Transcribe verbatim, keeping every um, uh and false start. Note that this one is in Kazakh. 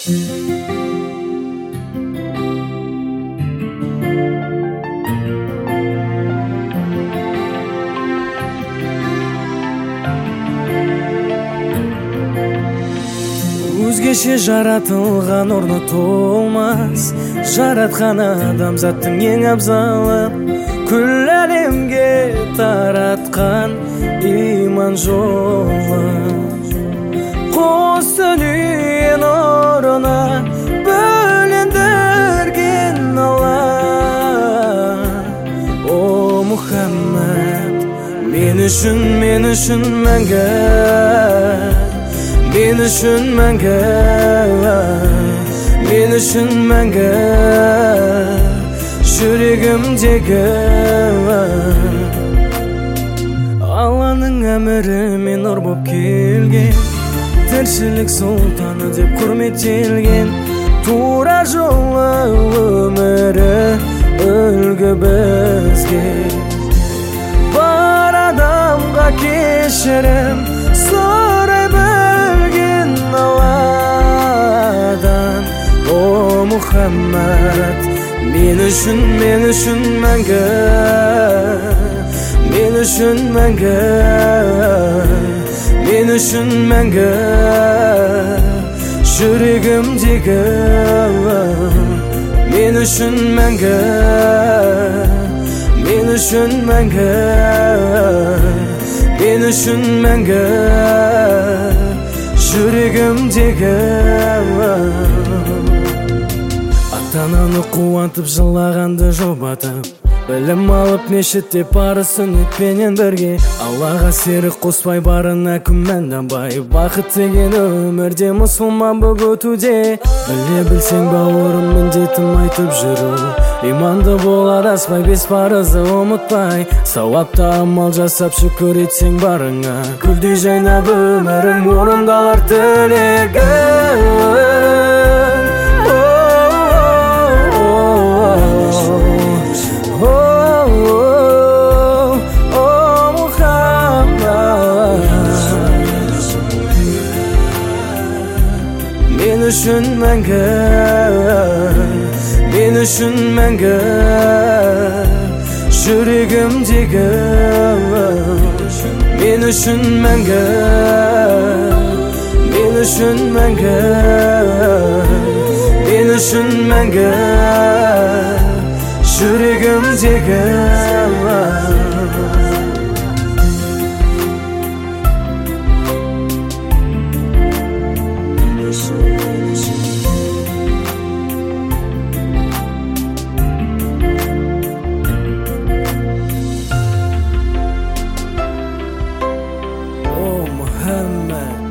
Өзгеше жаратылған орны толмас, жаратқан адамзаттың ең абзалы, күл әлемге таратқан иман жолы. Қос дүние нұрына бөлендірген Алла. О Мұхаммед, мен үшін, мен үшін мәңгі, мен үшін мәңгі, мен үшін мәңгі, жүрегімдегі Алланың әмірімен нұр боп келген, тіршілік сұлтаны деп құрметтелген, тура жолы өмірі үлгі бізге. Бар адамға кешірім сұрай білген Алладан. О Мұхаммед, мен үшін, мен үшін мәңгі, мен үшін мәңгі, мен үшін мәңгі, жүрегімдегі мен үшін мәңгі, мен үшін мәңгі, мен үшін мәңгі, жүрегімдегі. Ата-ананы қуантып жылағанды жұбатып, білім алып мешітте парыз сүннетпенен бірге, Аллаға серік қоспай барына күмәнданбай, бақыт деген өмірде мұсылман боп өтуде. Біле білсең бауырым міндетім айтып жүру, иманды бол адаспай, бес парызды ұмытпай, сауапты амал жасап шүкір етсең барыңа, күлдей жайнап өмірің орындалар тілегің. Мен үшін мәңгі, мен үшін мәңгі, жүрегімдегі мен үшін мәңгі, мен үшін мәңгі, мен үшін мәңгі, жүрегімдегі. Muhammad,